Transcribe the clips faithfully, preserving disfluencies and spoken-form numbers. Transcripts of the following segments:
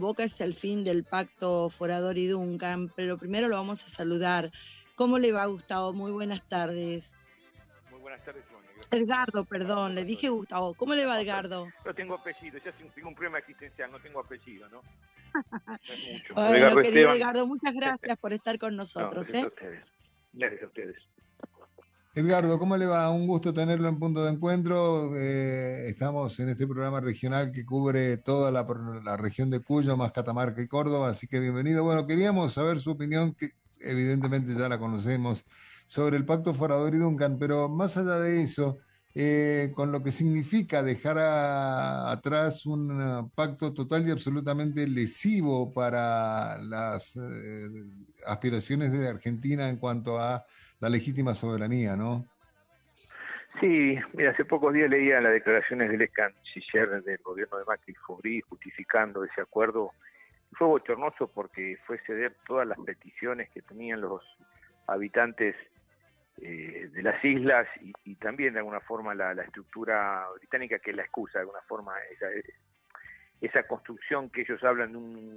Boca es el fin del pacto Forador y Duncan, pero primero lo vamos a saludar. ¿Cómo le va, Gustavo? Muy buenas tardes. Muy buenas tardes, Sonia. Edgardo, perdón, le dije Gustavo. ¿Cómo le va, Edgardo? No tengo apellido, ya tengo un problema existencial, no tengo apellido, ¿no? No es mucho. Bueno, Edgardo querido Esteban. Edgardo, muchas gracias por estar con No, nosotros. gracias ¿eh? a ustedes. Gracias a ustedes. Edgardo, ¿cómo le va? Un gusto tenerlo en Punto de Encuentro. Eh, estamos en este programa regional que cubre toda la, la región de Cuyo, más Catamarca y Córdoba, así que bienvenido. Bueno, queríamos saber su opinión, que evidentemente ya la conocemos, sobre el Pacto Forador y Duncan, pero más allá de eso, eh, con lo que significa dejar a, atrás un uh, pacto total y absolutamente lesivo para las eh, aspiraciones de Argentina en cuanto a la legítima soberanía, ¿no? Sí, mira, hace pocos días leía las declaraciones del ex canciller del gobierno de Macri, Fobrí, justificando ese acuerdo. Fue bochornoso porque fue ceder todas las peticiones que tenían los habitantes eh, de las islas y, y también de alguna forma la, la estructura británica, que es la excusa de alguna forma, esa, esa construcción que ellos hablan de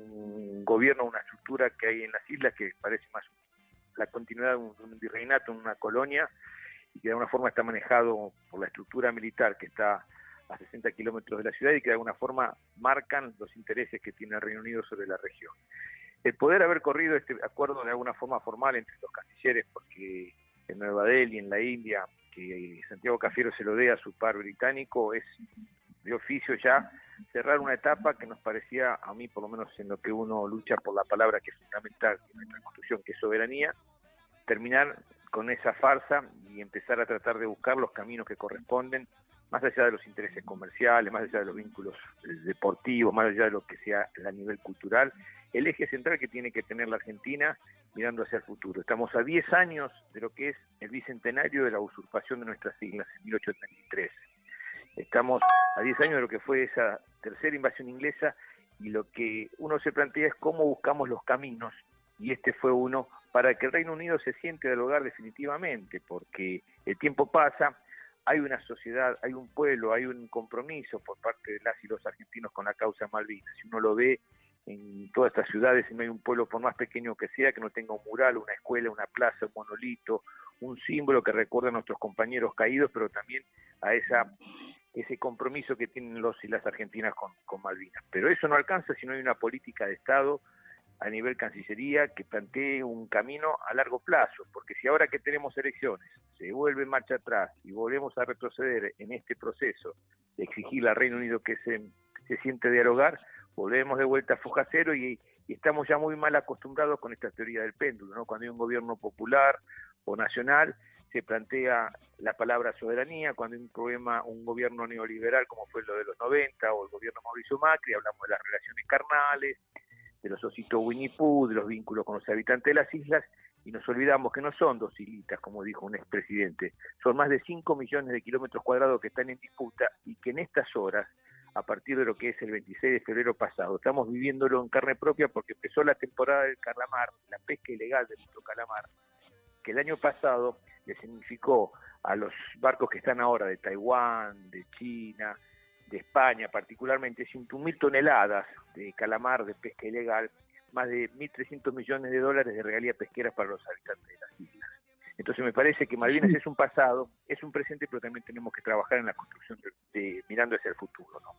un gobierno, una estructura que hay en las islas que parece más la continuidad de un, de un virreinato, una colonia, y que de alguna forma está manejado por la estructura militar que está a sesenta kilómetros de la ciudad y que de alguna forma marcan los intereses que tiene el Reino Unido sobre la región. El poder haber corrido este acuerdo de alguna forma formal entre los cancilleres, porque en Nueva Delhi, en la India, que Santiago Cafiero se lo dé a su par británico, es de oficio ya cerrar una etapa que nos parecía, a mí por lo menos en lo que uno lucha por la palabra que es fundamental en nuestra Constitución, que es soberanía, terminar con esa farsa y empezar a tratar de buscar los caminos que corresponden, más allá de los intereses comerciales, más allá de los vínculos deportivos, más allá de lo que sea a nivel cultural, el eje central que tiene que tener la Argentina mirando hacia el futuro. Estamos a diez años de lo que es el bicentenario de la usurpación de nuestras islas en mil ochocientos treinta y tres. Estamos a diez años de lo que fue esa tercera invasión inglesa y lo que uno se plantea es cómo buscamos los caminos, y este fue uno para que el Reino Unido se siente del hogar definitivamente, porque el tiempo pasa, hay una sociedad, hay un pueblo, hay un compromiso por parte de las y los argentinos con la causa Malvinas. Si uno lo ve en todas estas ciudades, si no hay un pueblo, por más pequeño que sea, que no tenga un mural, una escuela, una plaza, un monolito, un símbolo que recuerda a nuestros compañeros caídos, pero también a esa ese compromiso que tienen los y las argentinas con, con Malvinas. Pero eso no alcanza si no hay una política de Estado a nivel Cancillería que plantee un camino a largo plazo, porque si ahora que tenemos elecciones se vuelve marcha atrás y volvemos a retroceder en este proceso de exigirle al Reino Unido que se, se siente dialogar, volvemos de vuelta a foja cero y, y estamos ya muy mal acostumbrados con esta teoría del péndulo, ¿no? Cuando hay un gobierno popular o nacional se plantea la palabra soberanía, cuando hay un problema, un gobierno neoliberal como fue lo de los noventa o el gobierno Mauricio Macri, hablamos de las relaciones carnales, de los ositos Winnie Pooh, de los vínculos con los habitantes de las islas, y nos olvidamos que no son dos islitas, como dijo un expresidente, son más de cinco millones de kilómetros cuadrados que están en disputa y que en estas horas, a partir de lo que es el veintiséis de febrero pasado, estamos viviéndolo en carne propia porque empezó la temporada del calamar, la pesca ilegal de nuestro calamar, que el año pasado le significó a los barcos que están ahora de Taiwán, de China, de España particularmente, ciento mil toneladas de calamar de pesca ilegal, más de mil trescientos millones de dólares de regalías pesqueras para los habitantes de las islas. Entonces me parece que Malvinas es un pasado, es un presente, pero también tenemos que trabajar en la construcción de, de mirando hacia el futuro, ¿no?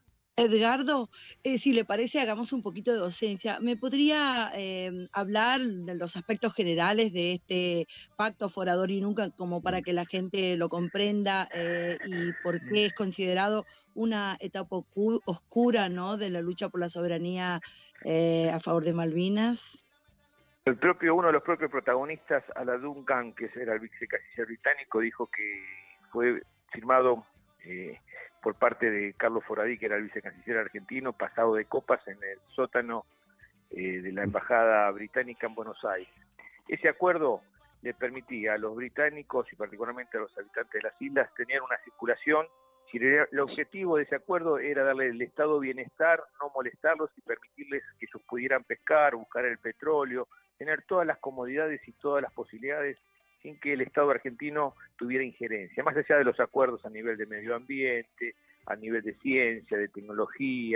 Edgardo, eh, si le parece, hagamos un poquito de docencia. ¿Me podría eh, hablar de los aspectos generales de este pacto Forador y Duncan, como para que la gente lo comprenda eh, y por qué es considerado una etapa oscura, ¿no?, de la lucha por la soberanía eh, a favor de Malvinas? El propio, uno de los propios protagonistas, a la Duncan, que era el vicecanciller británico, dijo que fue firmado eh, por parte de Carlos Foradí, que era el vicecanciller argentino, pasado de copas en el sótano eh, de la embajada británica en Buenos Aires. Ese acuerdo le permitía a los británicos y particularmente a los habitantes de las islas tener una circulación. Si el objetivo de ese acuerdo era darle el estado de bienestar, no molestarlos y permitirles que ellos pudieran pescar, buscar el petróleo, tener todas las comodidades y todas las posibilidades sin que el Estado argentino tuviera injerencia, más allá de los acuerdos a nivel de medio ambiente, a nivel de ciencia, de tecnología,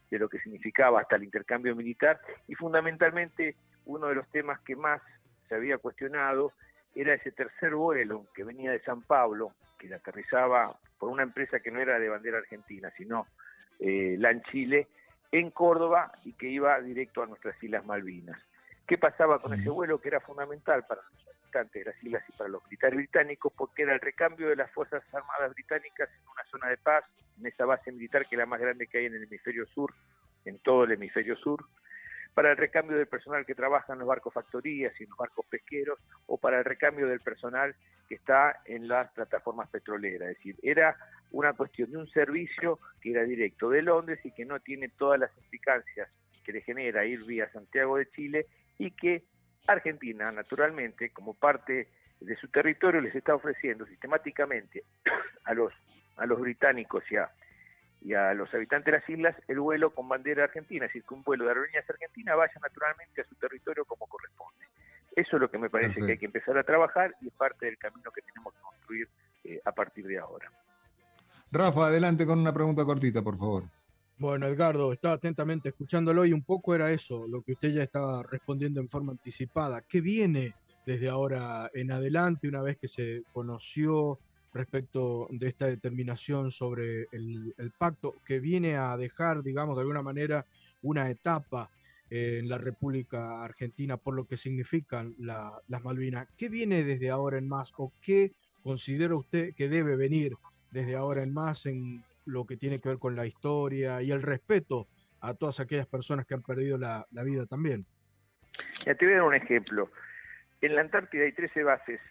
de lo que significaba hasta el intercambio militar, y fundamentalmente uno de los temas que más se había cuestionado era ese tercer vuelo que venía de San Pablo, que aterrizaba por una empresa que no era de bandera argentina, sino eh, LAN Chile, en Córdoba, y que iba directo a nuestras Islas Malvinas. ¿Qué pasaba con ese vuelo? Que era fundamental para los habitantes de las islas y para los militares británicos, porque era el recambio de las Fuerzas Armadas británicas en una zona de paz, en esa base militar que es la más grande que hay en el hemisferio sur, en todo el hemisferio sur, para el recambio del personal que trabaja en los barcos factorías y en los barcos pesqueros, o para el recambio del personal que está en las plataformas petroleras. Es decir, era una cuestión de un servicio que era directo de Londres y que no tiene todas las implicancias que le genera ir vía Santiago de Chile, y que Argentina, naturalmente, como parte de su territorio, les está ofreciendo sistemáticamente a los, a los británicos y a, y a los habitantes de las islas el vuelo con bandera argentina, es decir, que un vuelo de aerolíneas argentinas vaya naturalmente a su territorio como corresponde. Eso es lo que me parece Perfecto. Que hay que empezar a trabajar, y es parte del camino que tenemos que construir eh, a partir de ahora. Rafa, adelante con una pregunta cortita, por favor. Bueno, Edgardo, estaba atentamente escuchándolo y un poco era eso, lo que usted ya estaba respondiendo en forma anticipada. ¿Qué viene desde ahora en adelante, una vez que se conoció respecto de esta determinación sobre el, el pacto, que viene a dejar, digamos, de alguna manera una etapa eh, en la República Argentina por lo que significan la, las Malvinas? ¿Qué viene desde ahora en más, o qué considera usted que debe venir desde ahora en más en lo que tiene que ver con la historia y el respeto a todas aquellas personas que han perdido la, la vida también? Ya te voy a dar un ejemplo. En la Antártida hay trece bases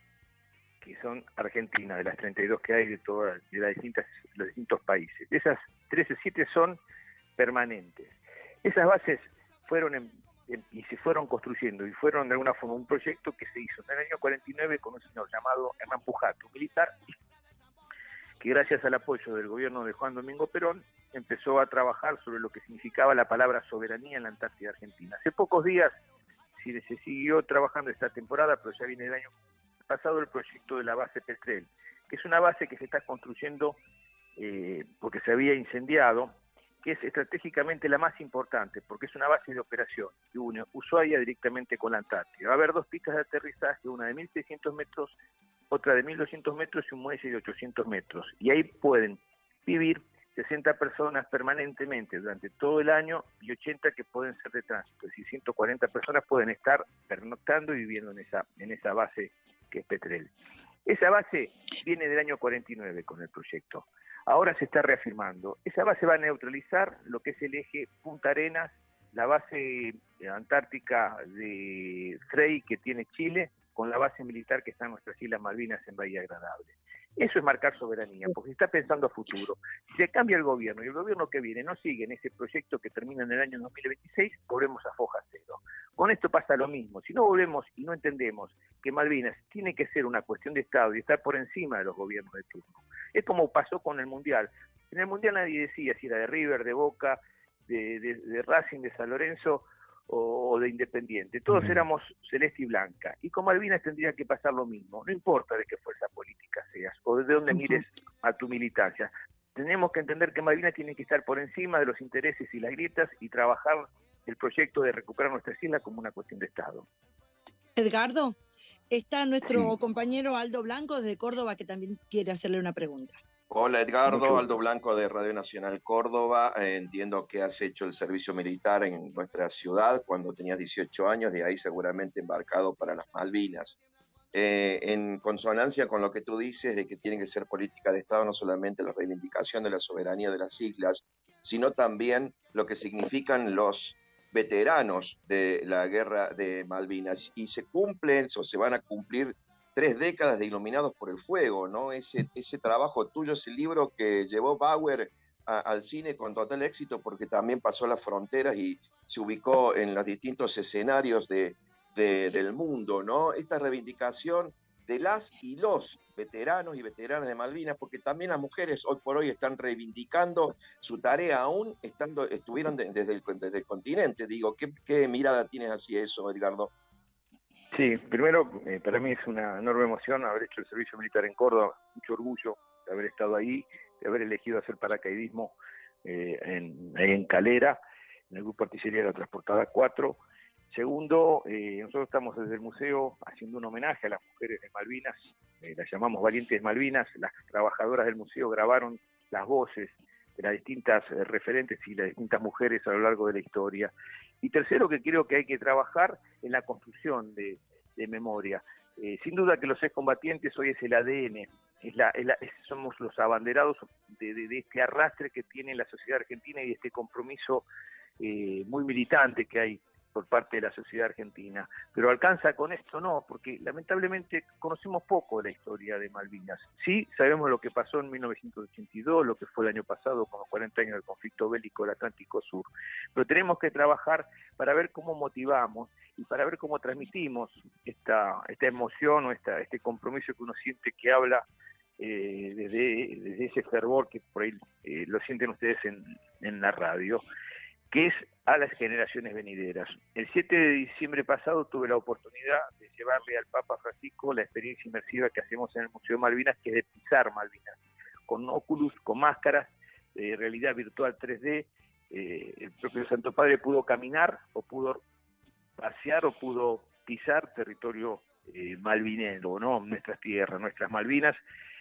que son argentinas, de las treinta y dos que hay de todas, de las distintas, los distintos países. De esas trece, siete son permanentes. Esas bases fueron en, en, y se fueron construyendo, y fueron de alguna forma un proyecto que se hizo en el año cuarenta y nueve con un señor llamado Hernán Pujato, militar, que gracias al apoyo del gobierno de Juan Domingo Perón empezó a trabajar sobre lo que significaba la palabra soberanía en la Antártida Argentina. Hace pocos días se siguió trabajando esta temporada, pero ya viene el año pasado el proyecto de la base Petrel, que es una base que se está construyendo eh, porque se había incendiado, que es estratégicamente la más importante, porque es una base de operación que une Ushuaia directamente con la Antártida. Va a haber dos pistas de aterrizaje, una de mil seiscientos metros, otra de mil doscientos metros y un muelle de ochocientos metros. Y ahí pueden vivir sesenta personas permanentemente durante todo el año y ochenta que pueden ser de tránsito. Es decir, ciento cuarenta personas pueden estar pernoctando y viviendo en esa, en esa base que es Petrel. Esa base viene del año cuarenta y nueve con el proyecto. Ahora se está reafirmando. Esa base va a neutralizar lo que es el eje Punta Arenas, la base antártica de Frei que tiene Chile, con la base militar que está en nuestras Islas Malvinas en Bahía Agradable. Eso es marcar soberanía, porque se está pensando a futuro. Si se cambia el gobierno y el gobierno que viene no sigue en ese proyecto que termina en el año dos mil veintiséis, volvemos a foja cero. Con esto pasa lo mismo. Si no volvemos y no entendemos que Malvinas tiene que ser una cuestión de Estado y estar por encima de los gobiernos de turno. Es como pasó con el Mundial. En el Mundial nadie decía si era de River, de Boca, de, de, de Racing, de San Lorenzo o de Independiente. Todos uh-huh. éramos celeste y blanca. Y con Malvinas tendría que pasar lo mismo. No importa de qué fuerza política seas o de dónde uh-huh. mires a tu militancia. Tenemos que entender que Malvinas tiene que estar por encima de los intereses y las grietas y trabajar el proyecto de recuperar nuestras islas como una cuestión de Estado. Edgardo, está nuestro Sí. compañero Aldo Blanco desde Córdoba que también quiere hacerle una pregunta. Hola Edgardo, Aldo Blanco de Radio Nacional Córdoba. Eh, entiendo que has hecho el servicio militar en nuestra ciudad cuando tenías dieciocho años, de ahí seguramente embarcado para las Malvinas. Eh, en consonancia con lo que tú dices de que tiene que ser política de Estado no solamente la reivindicación de la soberanía de las islas, sino también lo que significan los veteranos de la guerra de Malvinas. Y se cumplen o se van a cumplir tres décadas de Iluminados por el Fuego, ¿no? Ese, ese trabajo tuyo, ese libro que llevó Bauer a, al cine con total éxito porque también pasó las fronteras y se ubicó en los distintos escenarios de, de, del mundo, ¿no? Esta reivindicación de las y los veteranos y veteranas de Malvinas, porque también las mujeres hoy por hoy están reivindicando su tarea aún estando, estuvieron de, desde, el, desde el continente. Digo, ¿qué, qué mirada tienes hacia eso, Edgardo? Sí, primero, eh, para mí es una enorme emoción haber hecho el servicio militar en Córdoba, mucho orgullo de haber estado ahí, de haber elegido hacer paracaidismo eh, en, en Calera, en el Grupo Artillería de la Transportada cuatro. Segundo, eh, nosotros estamos desde el museo haciendo un homenaje a las mujeres de Malvinas, eh, las llamamos Valientes Malvinas. Las trabajadoras del museo grabaron las voces de las distintas eh, referentes y las distintas mujeres a lo largo de la historia. Y tercero, que creo que hay que trabajar en la construcción de, de memoria. Eh, sin duda que los excombatientes hoy es el A D N, es la, es la, es, somos los abanderados de, de, de este arrastre que tiene la sociedad argentina y de este compromiso eh, muy militante que hay por parte de la sociedad argentina. Pero alcanza con esto, no, porque lamentablemente conocemos poco de la historia de Malvinas. Sí, sabemos lo que pasó en mil novecientos ochenta y dos, lo que fue el año pasado con los cuarenta años del conflicto bélico del Atlántico Sur, pero tenemos que trabajar para ver cómo motivamos y para ver cómo transmitimos esta, esta emoción o esta, este compromiso que uno siente, que habla eh, desde, desde ese fervor que por ahí eh, lo sienten ustedes en, en la radio, que es a las generaciones venideras. El siete de diciembre pasado tuve la oportunidad de llevarle al Papa Francisco la experiencia inmersiva que hacemos en el Museo Malvinas, que es de pisar Malvinas, con Oculus, con máscaras, de realidad virtual tres D. Eh, el propio Santo Padre pudo caminar, o pudo pasear, o pudo pisar territorio eh, malvinero, ¿no? Nuestras tierras, nuestras Malvinas.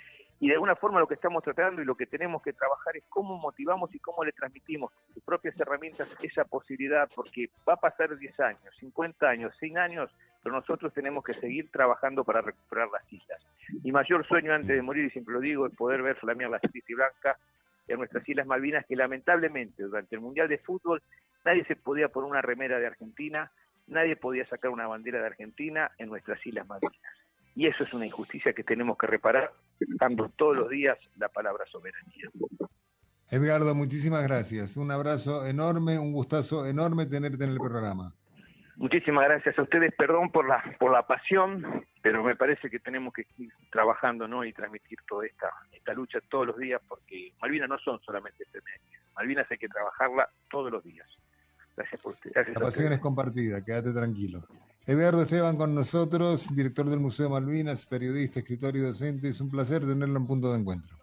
Y de alguna forma lo que estamos tratando y lo que tenemos que trabajar es cómo motivamos y cómo le transmitimos sus propias herramientas esa posibilidad, porque va a pasar diez años, cincuenta años, cien años, pero nosotros tenemos que seguir trabajando para recuperar las islas. Mi mayor sueño antes de morir, y siempre lo digo, es poder ver flamear la celeste y blanca en nuestras Islas Malvinas, que lamentablemente durante el Mundial de Fútbol nadie se podía poner una remera de Argentina, nadie podía sacar una bandera de Argentina en nuestras Islas Malvinas. Y eso es una injusticia que tenemos que reparar, dando todos los días la palabra soberanía. Edgardo, muchísimas gracias. Un abrazo enorme, un gustazo enorme tenerte en el programa. Muchísimas gracias a ustedes, perdón por la por la pasión, pero me parece que tenemos que ir trabajando, ¿no? Y transmitir toda esta, esta lucha todos los días, porque Malvinas no son solamente efemérides. Malvinas hay que trabajarla todos los días. Gracias por usted. Gracias. La pasión es compartida, quédate tranquilo. Edgardo Esteban con nosotros, director del Museo Malvinas, periodista, escritor y docente. Es un placer tenerlo en Punto de Encuentro.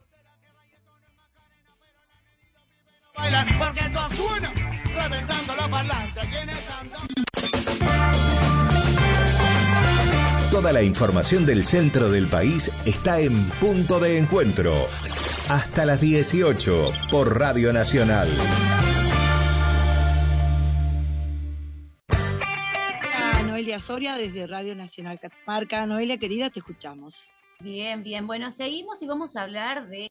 Bailan porque esto suena, reventando los parlantes. Toda la información del centro del país está en Punto de Encuentro. Hasta las dieciocho por Radio Nacional. Noelia Soria desde Radio Nacional Catamarca. Noelia, querida, te escuchamos. Bien, bien. Bueno, seguimos y vamos a hablar de